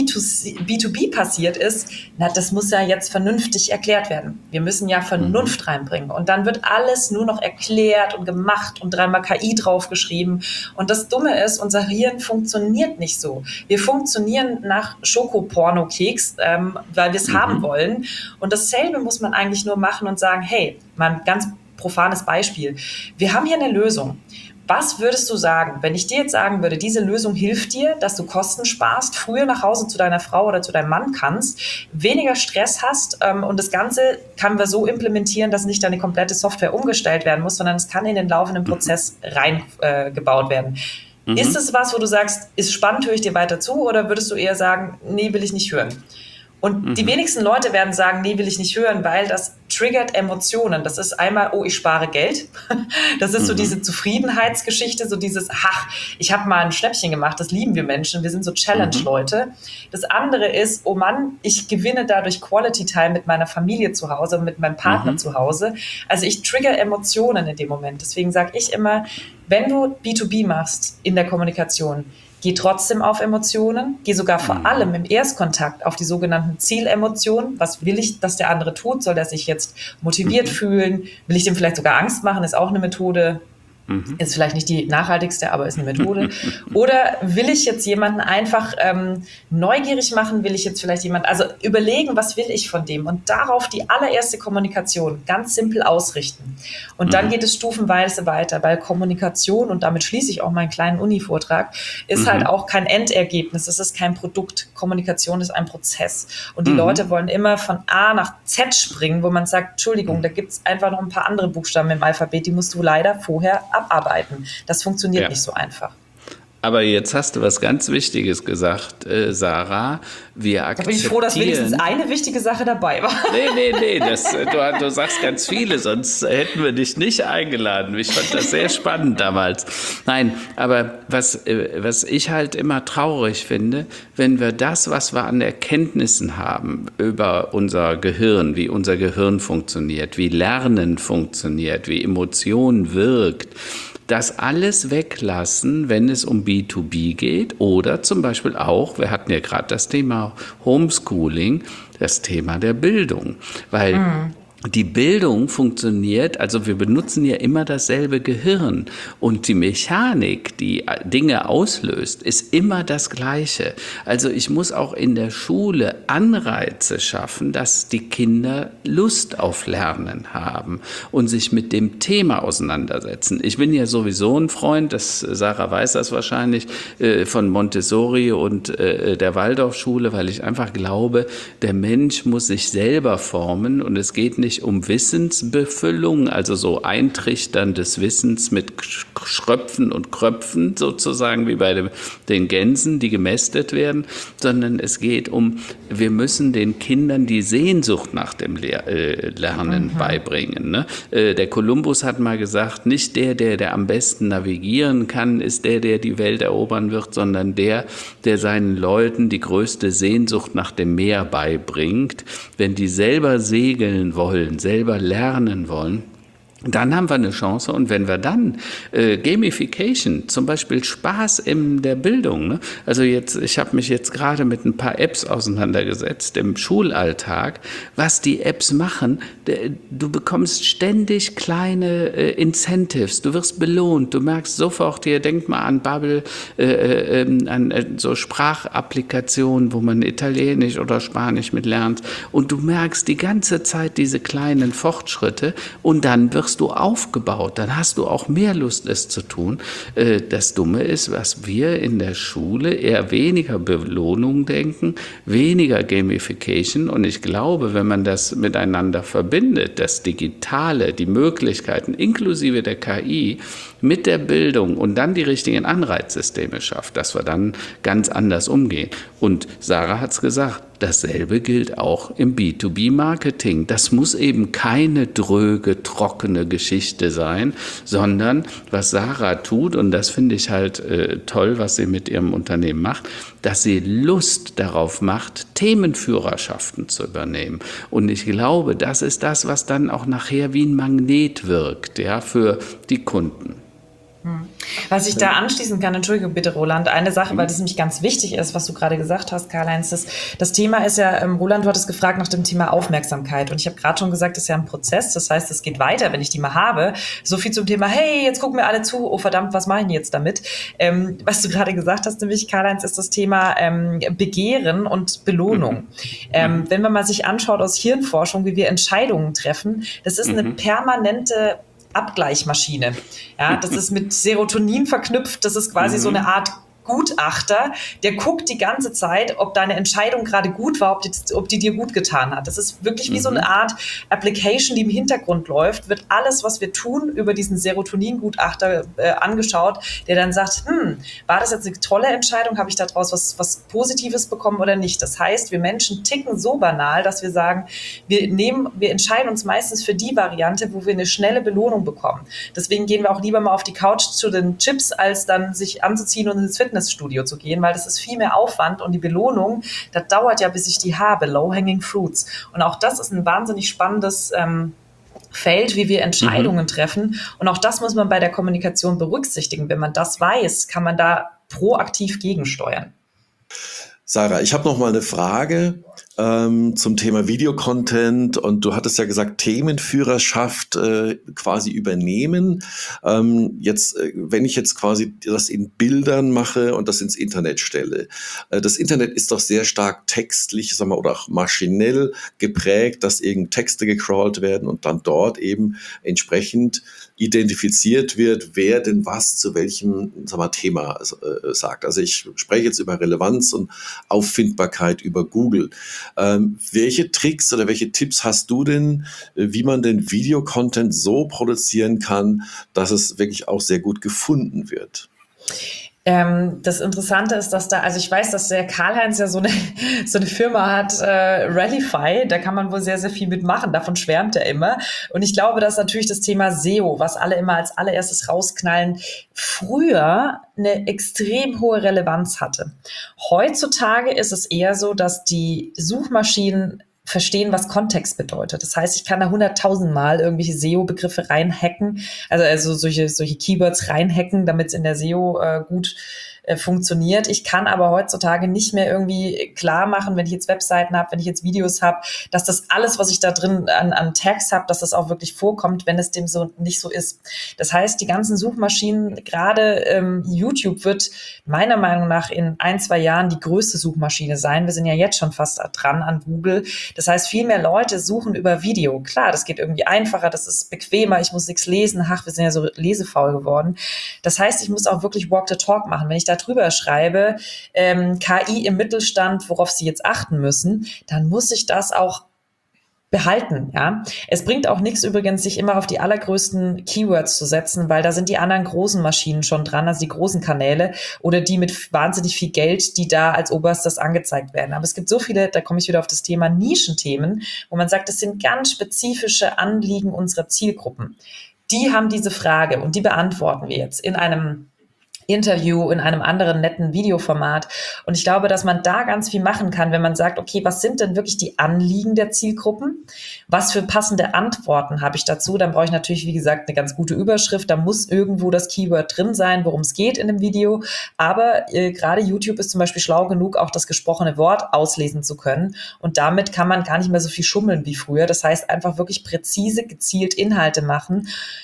B2B passiert ist, das muss ja jetzt vernünftig erklärt werden. Wir müssen ja Vernunft reinbringen. Und dann wird alles nur noch erklärt und gemacht und dreimal KI draufgeschrieben. Und das Dumme ist, unser Hirn funktioniert nicht so. Wir funktionieren nach Schokoporno-Keks, weil wir es haben wollen. Und dasselbe muss man eigentlich nur machen und sagen, hey, mal ein ganz profanes Beispiel. Wir haben hier eine Lösung. Was würdest du sagen, wenn ich dir jetzt sagen würde, diese Lösung hilft dir, dass du Kosten sparst, früher nach Hause zu deiner Frau oder zu deinem Mann kannst, weniger Stress hast und das Ganze können wir so implementieren, dass nicht deine komplette Software umgestellt werden muss, sondern es kann in den laufenden Prozess reingebaut werden. Ist es was, wo du sagst, ist spannend, höre ich dir weiter zu, oder würdest du eher sagen, nee, will ich nicht hören? Und die wenigsten Leute werden sagen, nee, will ich nicht hören, weil das triggert Emotionen. Das ist einmal, oh, ich spare Geld. Das ist so diese Zufriedenheitsgeschichte, so dieses, ich habe mal ein Schnäppchen gemacht, das lieben wir Menschen, wir sind so Challenge-Leute. Das andere ist, oh Mann, ich gewinne dadurch Quality-Time mit meiner Familie zu Hause, mit meinem Partner zu Hause. Also ich trigger Emotionen in dem Moment. Deswegen sage ich immer, wenn du B2B machst in der Kommunikation, geh trotzdem auf Emotionen, geh sogar vor allem im Erstkontakt auf die sogenannten Zielemotionen. Was will ich, dass der andere tut? Soll er sich jetzt motiviert fühlen? Will ich dem vielleicht sogar Angst machen? Ist auch eine Methode. Ist vielleicht nicht die nachhaltigste, aber ist eine Methode. Oder will ich jetzt jemanden einfach neugierig machen? Will ich jetzt vielleicht also überlegen, was will ich von dem? Und darauf die allererste Kommunikation ganz simpel ausrichten. Und dann geht es stufenweise weiter, weil Kommunikation, und damit schließe ich auch meinen kleinen Uni-Vortrag, ist halt auch kein Endergebnis. Es ist kein Produkt. Kommunikation ist ein Prozess. Und die Leute wollen immer von A nach Z springen, wo man sagt, Entschuldigung, da gibt es einfach noch ein paar andere Buchstaben im Alphabet, die musst du leider vorher abarbeiten. Das funktioniert nicht so einfach. Aber jetzt hast du was ganz Wichtiges gesagt, Sarah. Wir akzeptieren... Da bin ich froh, dass wenigstens eine wichtige Sache dabei war. Nee. Du sagst ganz viele, sonst hätten wir dich nicht eingeladen. Ich fand das sehr spannend damals. Nein, aber was ich halt immer traurig finde, wenn wir das, was wir an Erkenntnissen haben über unser Gehirn, wie unser Gehirn funktioniert, wie Lernen funktioniert, wie Emotion wirkt, das alles weglassen, wenn es um B2B geht oder zum Beispiel auch, wir hatten ja gerade das Thema Homeschooling, das Thema der Bildung, weil die Bildung funktioniert, also wir benutzen ja immer dasselbe Gehirn und die Mechanik, die Dinge auslöst, ist immer das Gleiche. Also ich muss auch in der Schule Anreize schaffen, dass die Kinder Lust auf Lernen haben und sich mit dem Thema auseinandersetzen. Ich bin ja sowieso ein Freund, Sarah weiß das wahrscheinlich, von Montessori und der Waldorfschule, weil ich einfach glaube, der Mensch muss sich selber formen und es geht nicht um Wissensbefüllung, also so Eintrichtern des Wissens mit Schröpfen und Kröpfen sozusagen wie bei den Gänsen, die gemästet werden, sondern es geht wir müssen den Kindern die Sehnsucht nach dem Lernen beibringen. Ne? Der Kolumbus hat mal gesagt, nicht der am besten navigieren kann, ist der die Welt erobern wird, sondern der seinen Leuten die größte Sehnsucht nach dem Meer beibringt. Wenn die selber segeln wollen, selber lernen wollen, dann haben wir eine Chance. Und wenn wir dann Gamification, zum Beispiel Spaß in der Bildung, ne? Also ich habe mich jetzt gerade mit ein paar Apps auseinandergesetzt im Schulalltag, was die Apps machen. Du bekommst ständig kleine Incentives, du wirst belohnt, du merkst sofort, denk mal an Babbel, an so Sprachapplikationen, wo man Italienisch oder Spanisch mit lernt, und du merkst die ganze Zeit diese kleinen Fortschritte und dann wirst du aufgebaut, dann hast du auch mehr Lust, es zu tun. Das Dumme ist, was wir in der Schule eher weniger Belohnung denken, weniger Gamification, und ich glaube, wenn man das miteinander verbindet, das Digitale, die Möglichkeiten inklusive der KI mit der Bildung und dann die richtigen Anreizsysteme schafft, dass wir dann ganz anders umgehen. Und Sarah hat es gesagt, dasselbe gilt auch im B2B-Marketing. Das muss eben keine dröge, trockene Geschichte sein, sondern was Sarah tut, und das finde ich halt toll, was sie mit ihrem Unternehmen macht, dass sie Lust darauf macht, Themenführerschaften zu übernehmen. Und ich glaube, das ist das, was dann auch nachher wie ein Magnet wirkt, ja, für die Kunden. Was ich da anschließen kann, entschuldige bitte, Roland, eine Sache, weil das nämlich ganz wichtig ist, was du gerade gesagt hast, Karl-Heinz, das Thema ist ja, Roland, du hattest gefragt nach dem Thema Aufmerksamkeit und ich habe gerade schon gesagt, das ist ja ein Prozess, das heißt, es geht weiter, wenn ich die mal habe. So viel zum Thema, hey, jetzt gucken wir alle zu, oh verdammt, was mache ich denn jetzt damit? Was du gerade gesagt hast, nämlich, Karl-Heinz, ist das Thema Begehren und Belohnung. Wenn man mal sich anschaut aus Hirnforschung, wie wir Entscheidungen treffen, das ist eine permanente Abgleichmaschine. Ja, das ist mit Serotonin verknüpft. Das ist quasi so eine Art Gutachter, der guckt die ganze Zeit, ob deine Entscheidung gerade gut war, ob die dir gut getan hat. Das ist wirklich wie so eine Art Application, die im Hintergrund läuft, wird alles, was wir tun, über diesen Serotonin-Gutachter angeschaut, der dann sagt, war das jetzt eine tolle Entscheidung, habe ich daraus was Positives bekommen oder nicht? Das heißt, wir Menschen ticken so banal, dass wir sagen, wir entscheiden uns meistens für die Variante, wo wir eine schnelle Belohnung bekommen. Deswegen gehen wir auch lieber mal auf die Couch zu den Chips, als dann sich anzuziehen und ins Fitnessstudio zu gehen, weil das ist viel mehr Aufwand und die Belohnung, das dauert ja, bis ich die habe, low-hanging fruits. Und auch das ist ein wahnsinnig spannendes Feld, wie wir Entscheidungen treffen. Und auch das muss man bei der Kommunikation berücksichtigen. Wenn man das weiß, kann man da proaktiv gegensteuern. Sarah, ich habe noch mal eine Frage zum Thema Videocontent und du hattest ja gesagt, Themenführerschaft quasi übernehmen. Wenn ich jetzt quasi das in Bildern mache und das ins Internet stelle. Das Internet ist doch sehr stark textlich, sagen wir, oder auch maschinell geprägt, dass eben Texte gecrawlt werden und dann dort eben entsprechend identifiziert wird, wer denn was zu welchem, sagen wir, Thema sagt. Also ich spreche jetzt über Relevanz und Auffindbarkeit über Google. Welche Tricks oder welche Tipps hast du denn, wie man den Videocontent so produzieren kann, dass es wirklich auch sehr gut gefunden wird? Das Interessante ist, dass also ich weiß, dass der Karl-Heinz ja so eine Firma hat, Rallyfy, da kann man wohl sehr, sehr viel mitmachen, davon schwärmt er immer. Und ich glaube, dass natürlich das Thema SEO, was alle immer als allererstes rausknallen, früher eine extrem hohe Relevanz hatte. Heutzutage ist es eher so, dass die Suchmaschinen verstehen, was Kontext bedeutet. Das heißt, ich kann da 100.000 Mal irgendwelche SEO-Begriffe reinhacken, also solche Keywords reinhacken, damit es in der SEO gut funktioniert. Ich kann aber heutzutage nicht mehr irgendwie klar machen, wenn ich jetzt Webseiten habe, wenn ich jetzt Videos habe, dass das alles, was ich da drin an Tags habe, dass das auch wirklich vorkommt, wenn es dem so nicht so ist. Das heißt, die ganzen Suchmaschinen, gerade YouTube wird meiner Meinung nach in 1-2 Jahren die größte Suchmaschine sein. Wir sind ja jetzt schon fast dran an Google. Das heißt, viel mehr Leute suchen über Video. Klar, das geht irgendwie einfacher, das ist bequemer, ich muss nichts lesen. Ach, wir sind ja so lesefaul geworden. Das heißt, ich muss auch wirklich Walk the Talk machen. Wenn ich da drüber schreibe, KI im Mittelstand, worauf Sie jetzt achten müssen, dann muss ich das auch behalten, ja. Es bringt auch nichts übrigens, sich immer auf die allergrößten Keywords zu setzen, weil da sind die anderen großen Maschinen schon dran, also die großen Kanäle oder die mit wahnsinnig viel Geld, die da als oberstes angezeigt werden. Aber es gibt so viele, da komme ich wieder auf das Thema Nischenthemen, wo man sagt, das sind ganz spezifische Anliegen unserer Zielgruppen. Die haben diese Frage und die beantworten wir jetzt in einem Interview, in einem anderen netten Videoformat. Und ich glaube, dass man da ganz viel machen kann, wenn man sagt, okay, was sind denn wirklich die Anliegen der Zielgruppen? Was für passende Antworten habe ich dazu? Dann brauche ich natürlich, wie gesagt, eine ganz gute Überschrift. Da muss irgendwo das Keyword drin sein, worum es geht in dem Video. Aber gerade YouTube ist zum Beispiel schlau genug, auch das gesprochene Wort auslesen zu können. Und damit kann man gar nicht mehr so viel schummeln wie früher. Das heißt, einfach wirklich präzise, gezielt Inhalte machen.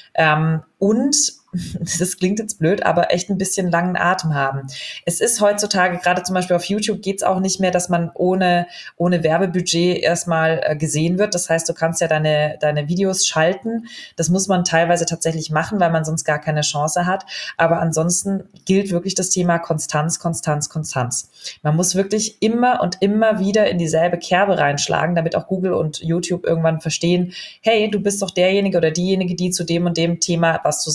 Und das klingt jetzt blöd, aber echt ein bisschen langen Atem haben. Es ist heutzutage, gerade zum Beispiel auf YouTube, geht es auch nicht mehr, dass man ohne Werbebudget erstmal gesehen wird. Das heißt, du kannst ja deine Videos schalten. Das muss man teilweise tatsächlich machen, weil man sonst gar keine Chance hat. Aber ansonsten gilt wirklich das Thema Konstanz, Konstanz, Konstanz. Man muss wirklich immer und immer wieder in dieselbe Kerbe reinschlagen, damit auch Google und YouTube irgendwann verstehen, hey, du bist doch derjenige oder diejenige, die zu dem und dem Thema was zu sagen haben.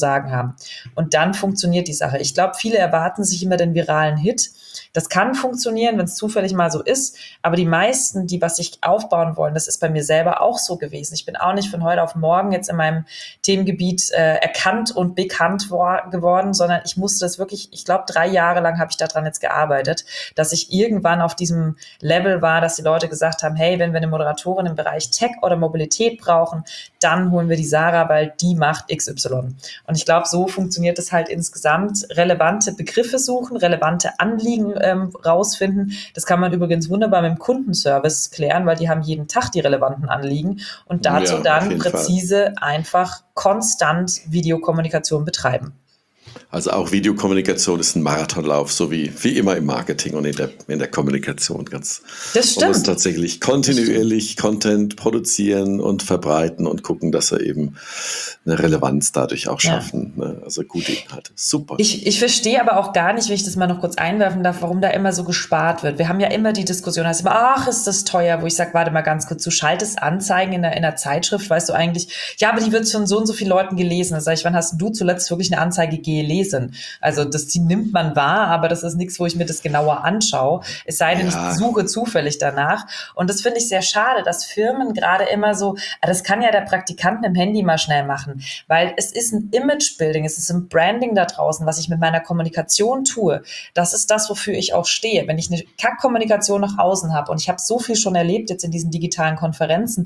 haben. Und dann funktioniert die Sache. Ich glaube, viele erwarten sich immer den viralen Hit. Das kann funktionieren, wenn es zufällig mal so ist, aber die meisten, die was sich aufbauen wollen, das ist bei mir selber auch so gewesen. Ich bin auch nicht von heute auf morgen jetzt in meinem Themengebiet erkannt und bekannt geworden, sondern ich musste das wirklich, ich glaube 3 Jahre lang habe ich daran jetzt gearbeitet, dass ich irgendwann auf diesem Level war, dass die Leute gesagt haben, hey, wenn wir eine Moderatorin im Bereich Tech oder Mobilität brauchen, dann holen wir die Sarah, weil die macht XY. Und ich glaube, so funktioniert es halt insgesamt. Relevante Begriffe suchen, relevante Anliegen rausfinden. Das kann man übrigens wunderbar mit dem Kundenservice klären, weil die haben jeden Tag die relevanten Anliegen und dazu dann präzise, einfach, konstant Videokommunikation betreiben. Also auch Videokommunikation ist ein Marathonlauf, so wie immer im Marketing und in der Kommunikation. Das stimmt. Man muss tatsächlich kontinuierlich Content produzieren und verbreiten und gucken, dass wir eben eine Relevanz dadurch auch schaffen. Ja. Also gute Inhalte. Super. Ich verstehe aber auch gar nicht, wenn ich das mal noch kurz einwerfen darf, warum da immer so gespart wird. Wir haben ja immer die Diskussion, heißt immer, ach, ist das teuer, wo ich sage, warte mal ganz kurz, du schaltest Anzeigen in einer Zeitschrift, weißt du eigentlich, ja, aber die wird von so und so vielen Leuten gelesen. Da sage ich, wann hast du zuletzt wirklich eine Anzeige gelesen? Also die nimmt man wahr, aber das ist nichts, wo ich mir das genauer anschaue. Es sei denn, ich suche zufällig danach. Und das finde ich sehr schade, dass Firmen gerade immer so, das kann ja der Praktikant mit dem Handy mal schnell machen, weil es ist ein Image-Building, es ist ein Branding da draußen, was ich mit meiner Kommunikation tue. Das ist das, wofür ich auch stehe. Wenn ich eine Kack-Kommunikation nach außen habe, und ich habe so viel schon erlebt jetzt in diesen digitalen Konferenzen,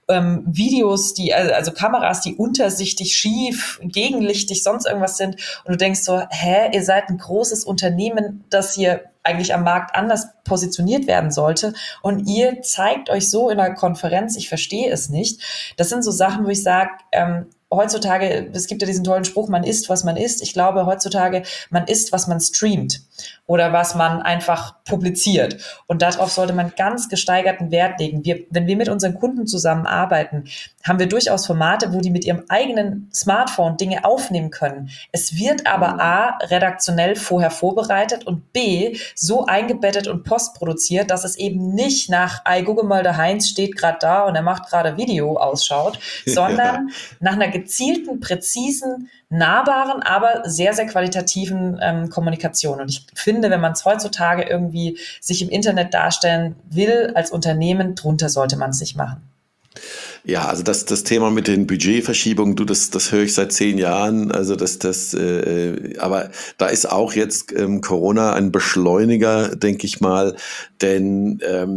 Videos, also Kameras, die untersichtig, schief, gegenlichtig, sonst irgendwas sind, und du denkst so, ihr seid ein großes Unternehmen, das hier eigentlich am Markt anders positioniert werden sollte, und ihr zeigt euch so in einer Konferenz, ich verstehe es nicht. Das sind so Sachen, wo ich sage, heutzutage, es gibt ja diesen tollen Spruch, man isst, was man isst. Ich glaube heutzutage, man isst, was man streamt oder was man einfach publiziert. Und darauf sollte man ganz gesteigerten Wert legen. Wenn wir mit unseren Kunden zusammenarbeiten, haben wir durchaus Formate, wo die mit ihrem eigenen Smartphone Dinge aufnehmen können. Es wird aber A, redaktionell vorher vorbereitet und B, so eingebettet und postproduziert, dass es eben nicht nach, gucke mal, der Heinz steht gerade da und er macht gerade Video ausschaut, sondern nach einer gezielten, präzisen, nahbaren, aber sehr, sehr qualitativen Kommunikation. Und ich finde, wenn man es heutzutage irgendwie sich im Internet darstellen will als Unternehmen, drunter sollte man es nicht machen. Ja, also das Thema mit den Budgetverschiebungen, das höre ich seit 10 Jahren. Also aber da ist auch jetzt Corona ein Beschleuniger, denke ich mal, denn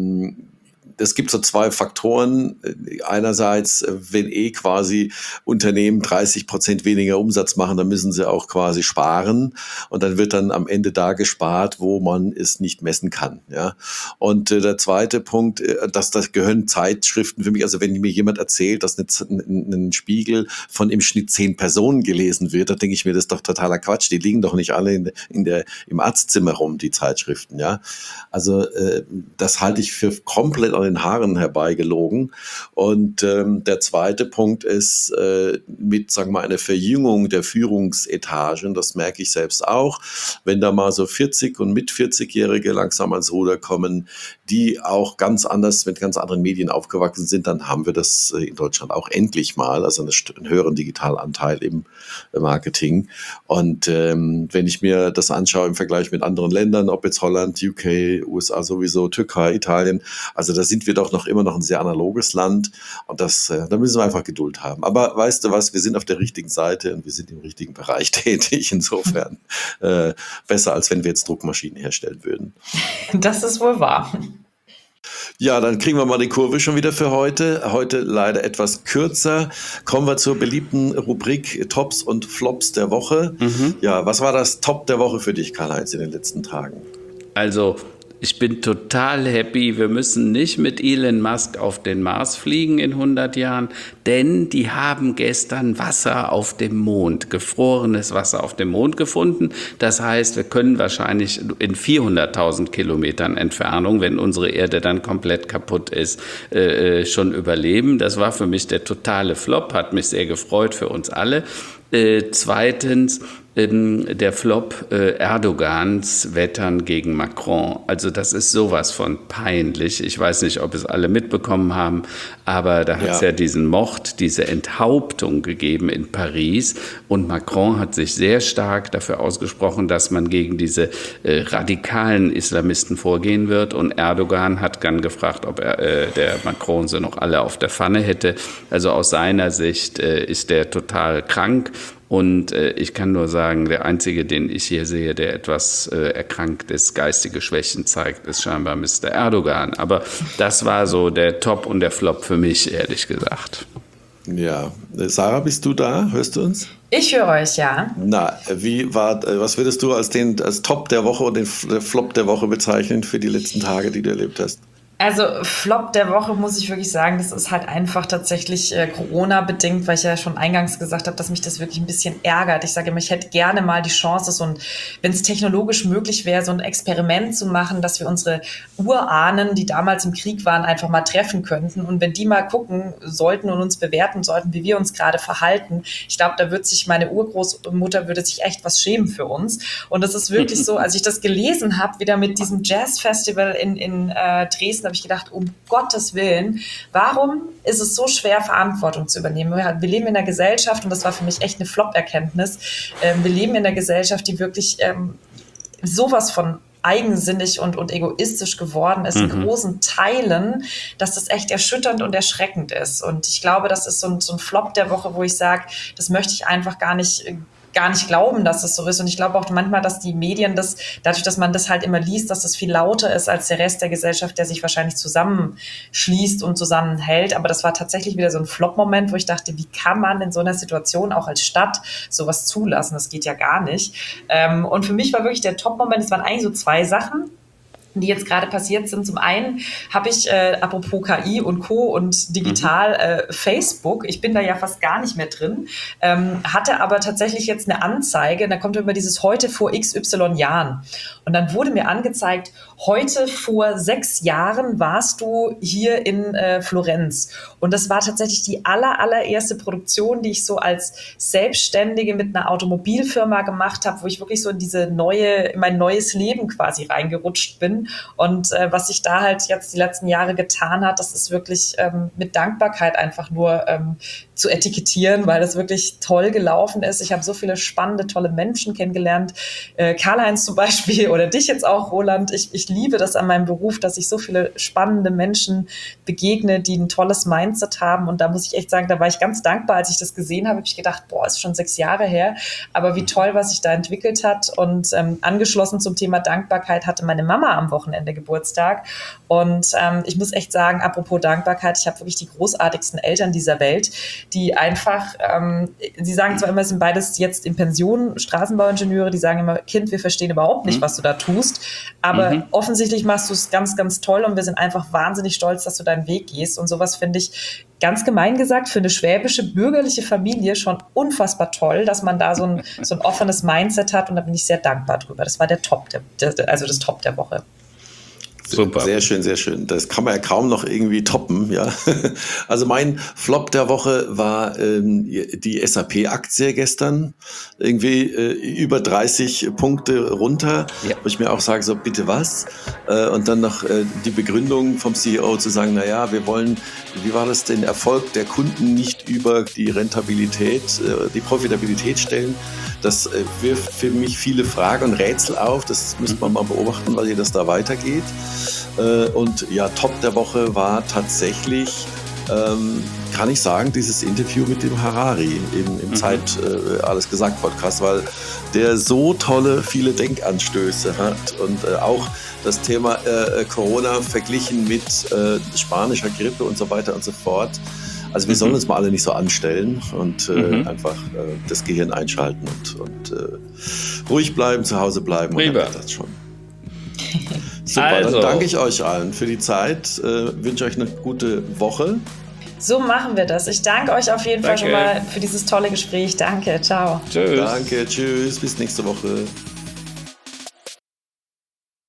es gibt so 2 Faktoren. Einerseits, wenn quasi Unternehmen 30% weniger Umsatz machen, dann müssen sie auch quasi sparen. Und dann wird dann am Ende da gespart, wo man es nicht messen kann. Ja. Und der zweite Punkt, das gehören Zeitschriften für mich. Also wenn mir jemand erzählt, dass ein Spiegel von im Schnitt 10 Personen gelesen wird, da denke ich mir, das ist doch totaler Quatsch. Die liegen doch nicht alle im Arztzimmer rum, die Zeitschriften. Ja. Also das halte ich für komplett an den Haaren herbeigelogen. Und der zweite Punkt ist mit, sagen wir mal, einer Verjüngung der Führungsetagen, das merke ich selbst auch, wenn da mal so 40- und mit 40-Jährige langsam ans Ruder kommen, die auch ganz anders mit ganz anderen Medien aufgewachsen sind, dann haben wir das in Deutschland auch endlich mal, also einen höheren Digitalanteil im Marketing. Und wenn ich mir das anschaue im Vergleich mit anderen Ländern, ob jetzt Holland, UK, USA sowieso, Türkei, Italien, also da sind wir doch immer noch ein sehr analoges Land, und da müssen wir einfach Geduld haben. Aber weißt du was, wir sind auf der richtigen Seite und wir sind im richtigen Bereich tätig. Insofern besser, als wenn wir jetzt Druckmaschinen herstellen würden. Das ist wohl wahr. Ja, dann kriegen wir mal die Kurve schon wieder für heute. Heute leider etwas kürzer. Kommen wir zur beliebten Rubrik Tops und Flops der Woche. Ja, was war das Top der Woche für dich, Karl-Heinz, in den letzten Tagen? Also, ich bin total happy. Wir müssen nicht mit Elon Musk auf den Mars fliegen in 100 Jahren, denn die haben gestern Wasser auf dem Mond, gefrorenes Wasser auf dem Mond gefunden. Das heißt, wir können wahrscheinlich in 400.000 Kilometern Entfernung, wenn unsere Erde dann komplett kaputt ist, schon überleben. Das war für mich der totale Flop, hat mich sehr gefreut für uns alle. Zweitens, der Flop Erdogans Wettern gegen Macron. Also das ist sowas von peinlich. Ich weiß nicht, ob es alle mitbekommen haben, aber da hat es ja diesen Mord, diese Enthauptung gegeben in Paris. Und Macron hat sich sehr stark dafür ausgesprochen, dass man gegen diese radikalen Islamisten vorgehen wird. Und Erdogan hat dann gefragt, ob der Macron sie noch alle auf der Pfanne hätte. Also aus seiner Sicht ist der total krank. Und ich kann nur sagen, der Einzige, den ich hier sehe, der etwas erkrankt ist, geistige Schwächen zeigt, ist scheinbar Mr. Erdogan. Aber das war so der Top und der Flop für mich, ehrlich gesagt. Ja, Sarah, bist du da? Hörst du uns? Ich höre euch, ja. Na, was würdest du als Top der Woche und den Flop der Woche bezeichnen für die letzten Tage, die du erlebt hast? Also Flop der Woche muss ich wirklich sagen, das ist halt einfach tatsächlich Corona-bedingt, weil ich ja schon eingangs gesagt habe, dass mich das wirklich ein bisschen ärgert. Ich sage immer, ich hätte gerne mal die Chance, wenn es technologisch möglich wäre, so ein Experiment zu machen, dass wir unsere Urahnen, die damals im Krieg waren, einfach mal treffen könnten. Und wenn die mal gucken sollten und uns bewerten sollten, wie wir uns gerade verhalten, ich glaube, da wird sich meine Urgroßmutter würde sich echt was schämen für uns. Und das ist wirklich so, als ich das gelesen habe, wieder mit diesem Jazz-Festival in Dresden, habe ich gedacht, um Gottes Willen, warum ist es so schwer, Verantwortung zu übernehmen? Wir leben in einer Gesellschaft, und das war für mich echt eine Flop-Erkenntnis, wir leben in einer Gesellschaft, die wirklich sowas von eigensinnig und egoistisch geworden ist in großen Teilen, dass das echt erschütternd und erschreckend ist. Und ich glaube, das ist so ein Flop der Woche, wo ich sage, das möchte ich einfach gar nicht glauben, dass es so ist. Und ich glaube auch manchmal, dass die Medien dadurch, dass man das halt immer liest, dass das viel lauter ist als der Rest der Gesellschaft, der sich wahrscheinlich zusammenschließt und zusammenhält. Aber das war tatsächlich wieder so ein Flop-Moment, wo ich dachte, wie kann man in so einer Situation auch als Stadt sowas zulassen? Das geht ja gar nicht. Und für mich war wirklich der Top-Moment, es waren eigentlich so zwei Sachen, die jetzt gerade passiert sind. Zum einen habe ich, apropos KI und Co. und digital, Facebook, ich bin da ja fast gar nicht mehr drin, hatte aber tatsächlich jetzt eine Anzeige, da kommt immer dieses heute vor XY Jahren. Und dann wurde mir angezeigt, heute vor 6 Jahren warst du hier in Florenz. Und das war tatsächlich die allererste Produktion, die ich so als Selbstständige mit einer Automobilfirma gemacht habe, wo ich wirklich so in mein neues Leben quasi reingerutscht bin. Und was sich da halt jetzt die letzten Jahre getan hat, das ist wirklich mit Dankbarkeit einfach nur zu etikettieren, weil das wirklich toll gelaufen ist. Ich habe so viele spannende, tolle Menschen kennengelernt. Karl-Heinz zum Beispiel oder dich jetzt auch, Roland. Ich liebe das an meinem Beruf, dass ich so viele spannende Menschen begegne, die ein tolles Mindset haben. Und da muss ich echt sagen, da war ich ganz dankbar, als ich das gesehen habe. Habe ich gedacht, ist schon 6 Jahre her. Aber wie toll, was sich da entwickelt hat. Und angeschlossen zum Thema Dankbarkeit hatte meine Mama am Wochenende Geburtstag. Und ich muss echt sagen, apropos Dankbarkeit, ich habe wirklich die großartigsten Eltern dieser Welt, die einfach, sie sagen zwar immer, es sind beides jetzt in Pension Straßenbauingenieure, die sagen immer, Kind, wir verstehen überhaupt nicht, was du da tust, aber offensichtlich machst du es ganz, ganz toll und wir sind einfach wahnsinnig stolz, dass du deinen Weg gehst. Und sowas finde ich ganz gemein gesagt für eine schwäbische bürgerliche Familie schon unfassbar toll, dass man da so ein offenes Mindset hat, und da bin ich sehr dankbar drüber. Das war der Top, das Top der Woche. Super. Sehr schön, sehr schön. Das kann man ja kaum noch irgendwie toppen, ja. Also mein Flop der Woche war die SAP-Aktie gestern. Irgendwie über 30 Punkte runter. Ja. Wo ich mir auch sage, so bitte was? Und dann noch die Begründung vom CEO zu sagen, naja, wir wollen, wie war das, den Erfolg der Kunden nicht über die Rentabilität, die Profitabilität stellen. Das wirft für mich viele Fragen und Rätsel auf. Das müssen wir mal beobachten, wie das da weitergeht. Und ja, Top der Woche war tatsächlich, kann ich sagen, dieses Interview mit dem Harari im Zeit Alles gesagt Podcast, weil der so viele Denkanstöße hat und auch das Thema Corona verglichen mit spanischer Grippe und so weiter und so fort. Also wir sollen uns mal alle nicht so anstellen und einfach das Gehirn einschalten und ruhig bleiben, zu Hause bleiben. Und dann das schon. Super, also, dann danke ich euch allen für die Zeit, wünsche euch eine gute Woche. So machen wir das. Ich danke euch auf jeden Fall schon mal für dieses tolle Gespräch. Danke, ciao. Tschüss. Danke, tschüss, bis nächste Woche.